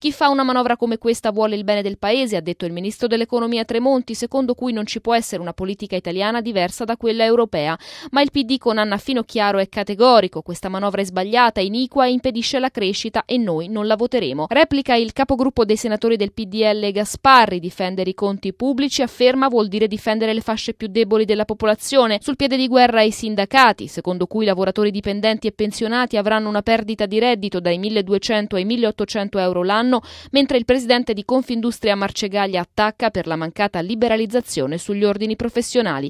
Chi fa una manovra come questa vuole il bene del paese, ha detto il ministro dell'economia Tremonti, secondo cui non ci può essere una politica italiana diversa da quella europea. Ma il PD con Anna Finocchiaro è categorico: questa manovra è sbagliata, iniqua e impedisce la crescita e noi non la voteremo. Replica il capogruppo dei senatori del PDL Gasparri: difendere i conti pubblici, afferma, vuol dire difendere le fasce più deboli della popolazione. Sul piede di guerra i sindacati, secondo cui lavoratori dipendenti e pensionati avranno una perdita di reddito dai 1.200 ai 1.800 euro l'anno, mentre il presidente di Confindustria Marcegaglia attacca per la mancata liberalizzazione sugli ordini professionali.